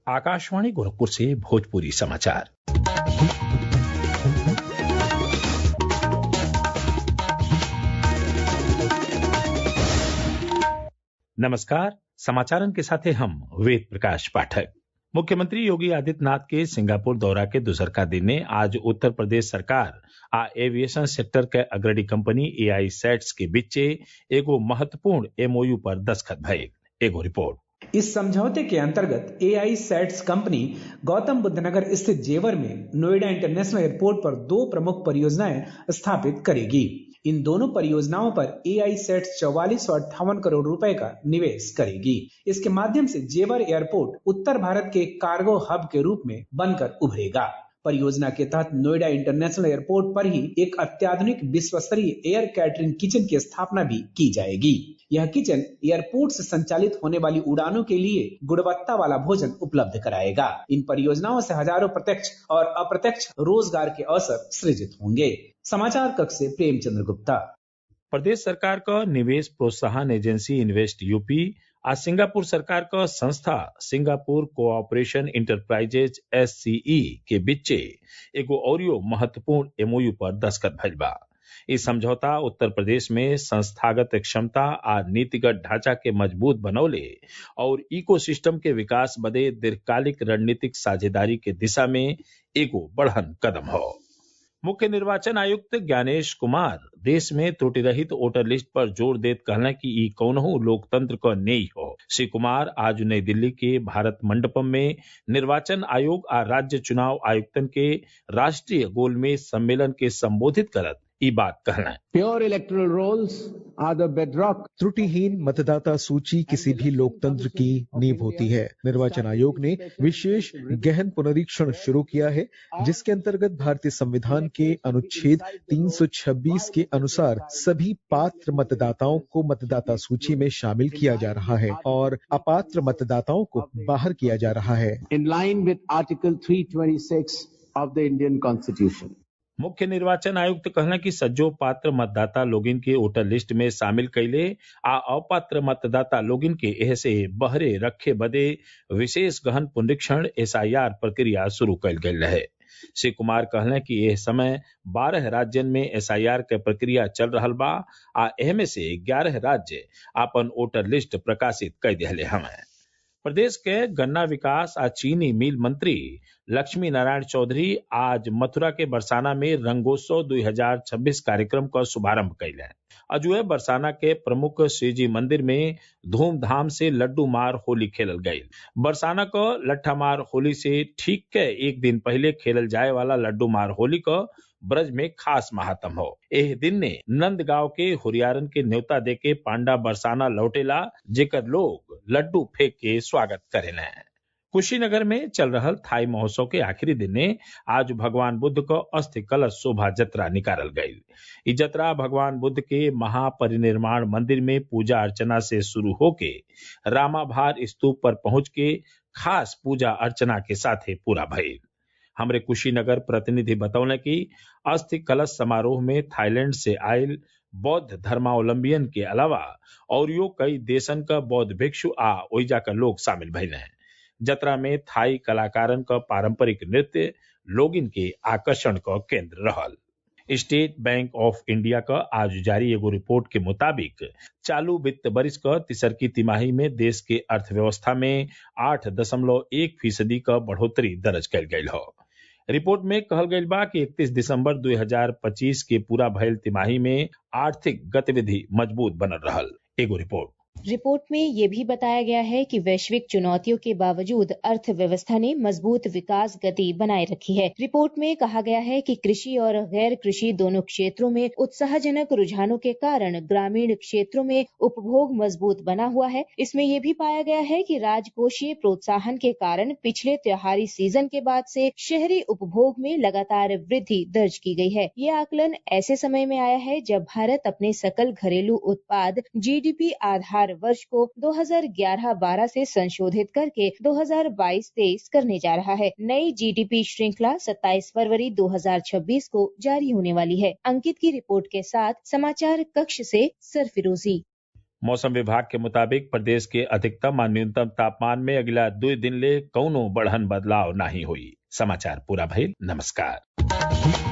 आकाशवाणी गोरखपुर से भोजपुरी समाचार। नमस्कार, समाचारन के साथे हम वेद प्रकाश पाठक। मुख्यमंत्री योगी आदित्यनाथ के सिंगापुर दौरा के दूसरका दिन ने आज उत्तर प्रदेश सरकार आ एविएशन सेक्टर के अग्रणी कंपनी एआई सैट्स के बीचे एगो महत्वपूर्ण एमओयू पर दस्तखत भइल। एगो रिपोर्ट। इस समझौते के अंतर्गत AI SATS company Gautam Buddh Nagar स्थित जेवर में नोएडा इंटरनेशनल एयरपोर्ट पर 2 प्रमुख परियोजनाएं स्थापित करेगी। इन दोनों परियोजनाओं पर एआई सैट्स 4458 करोड़ रुपए का निवेश करेगी। इसके माध्यम से जेवर एयरपोर्ट उत्तर भारत के कार्गो हब के रूप में बनकर उभरेगा। परियोजना के तहत नोएडा इंटरनेशनल एयरपोर्ट पर ही एक अत्याधुनिक विश्वस्तरीय एयर कैटरिंग किचन की स्थापना भी की जाएगी। यह किचन एयरपोर्ट से संचालित होने वाली उड़ानों के लिए गुणवत्ता वाला भोजन उपलब्ध कराएगा। इन परियोजनाओं से हजारों प्रत्यक्ष और अप्रत्यक्ष रोजगार के अवसर सृजित होंगे। समाचार कक्ष से प्रेमचंद्र गुप्ता। प्रदेश सरकार का निवेश प्रोत्साहन एजेंसी इन्वेस्ट यूपी आज सिंगापुर सरकार का संस्था सिंगापुर कोऑपरेशन इंटरप्राइजेज SCE के बीचे एगो औरियो महत्वपूर्ण एमओयू पर दस्तखत भइल बा। इस समझौता उत्तर प्रदेश में संस्थागत क्षमता आ नीतिगत ढांचा के मजबूत बनौले और इकोसिस्टम के विकास बदे दीर्घकालिक रणनीतिक साझेदारी के दिशा में एगो बढ़न कदम हो। मुख्य निर्वाचन आयुक्त ज्ञानेश कुमार देश में त्रुटि रहित वोटर लिस्ट पर जोर देत कहला कि ई कौनहू लोकतंत्र क नेई हो। श्री कुमार आज नई दिल्ली के भारत मंडपम में निर्वाचन आयोग आ राज्य चुनाव आयुक्तन के राष्ट्रीय गोलमेज सम्मेलन के संबोधित करत ई बात कहना। Pure electoral rolls are the bedrock. त्रुटिहीन मतदाता सूची किसी भी लोकतंत्र की नींव होती है। निर्वाचन आयोग ने विशेष गहन पुनरीक्षण शुरू किया है, जिसके अंतर्गत भारतीय संविधान के अनुच्छेद 326 के अनुसार सभी पात्र मतदाताओं को मतदाता सूची में शामिल किया जा रहा है और अपात्र मतदाताओं को बाहर किया जा रहा है। In line with article 326 of the Indian constitution. मुख्य निर्वाचन आयुक्त कहना कि सज्जो पात्र मतदाता लोगिन के वोटर लिस्ट में शामिल कैले आ अपात्र मतदाता लोगिन के एह से बहरे रखे बदे विशेष गहन पुनरीक्षण SIR प्रक्रिया शुरू कैल गई रहे। श्री कुमार कहना कि यह समय 12 राज्यन में SIR के प्रक्रिया चल रहल बा आ एहमे से 11 राज्य अपन वोटर लिस्ट प्रकाशित कर दिले हमें। प्रदेश के गन्ना विकास आ चीनी मिल मंत्री लक्ष्मी नारायण चौधरी आज मथुरा के बरसाना में रंगोत्सव 2026 कार्यक्रम का शुभारंभ कैले। अजुए बरसाना के प्रमुख श्रीजी मंदिर में धूमधाम से लड्डू मार होली खेलल गई। बरसाना को लट्ठा मार होली से ठीक के एक दिन पहले खेलल जाए वाला लड्डू मार होली को ब्रज में खास महात्म हो। एह दिन ने नंद गांव के हुरियारन के न्योता दे के पांडा बरसाना लौटेला, जेकर लोग लड्डू फेंक के स्वागत करेला। कुशीनगर में चल रहल थाई महोत्सव के आखिरी दिन ने आज भगवान बुद्ध को अस्थि कलश शोभा जत्रा निकालल गई। ई जत्रा भगवान बुद्ध के महापरिनिर्वाण मंदिर में पूजा अर्चना से शुरू होके रामाभार स्तूप पर पहुंच के खास पूजा अर्चना के साथे पूरा भइल। हमरे कुशीनगर प्रतिनिधि बतौले कि अस्थि कलश समारोह में थाईलैंड से आयल बौद्ध धर्मावलंबियन के अलावा और यो कई देशन का बौद्ध भिक्षु आ ओइजा का लोग शामिल भइल हैं। जत्रा में थाई कलाकारन का पारंपरिक नृत्य लोगिन के आकर्षण का केंद्र रहल। स्टेट बैंक ऑफ इंडिया का आज जारी एगो रिपोर्ट के मुताबिक चालू वित्त वर्ष का तीसरकी तिमाही में देश के अर्थव्यवस्था में 8.1% का बढ़ोतरी दर्ज कैल गई हो। रिपोर्ट में कहल गई बा कि 31 दिसंबर 2025 के पूरा भइल तिमाही में आर्थिक गतिविधि मजबूत बनल रहल। एगो रिपोर्ट में ये भी बताया गया है कि वैश्विक चुनौतियों के बावजूद अर्थव्यवस्था ने मजबूत विकास गति बनाए रखी है। रिपोर्ट में कहा गया है कि कृषि और गैर कृषि दोनों क्षेत्रों में उत्साहजनक रुझानों के कारण ग्रामीण क्षेत्रों में उपभोग मजबूत बना हुआ है। इसमें यह भी पाया गया है कि राजकोषीय प्रोत्साहन के कारण पिछले त्योहारी सीजन के बाद से शहरी उपभोग में लगातार वृद्धि दर्ज की गई है। ये आकलन ऐसे समय में आया है जब भारत अपने सकल घरेलू उत्पाद GDP आधार वर्ष को 2011-12 से संशोधित करके 2022-23 करने जा रहा है। नई GDP श्रृंखला 27 फरवरी 2026 को जारी होने वाली है। अंकित की रिपोर्ट के साथ समाचार कक्ष से सरफिरोजी। मौसम विभाग के मुताबिक प्रदेश के अधिकतम और न्यूनतम तापमान में अगला 2 दिन ले कौनो बढ़न बदलाव नहीं हुई। समाचार पूरा भइल। नमस्कार।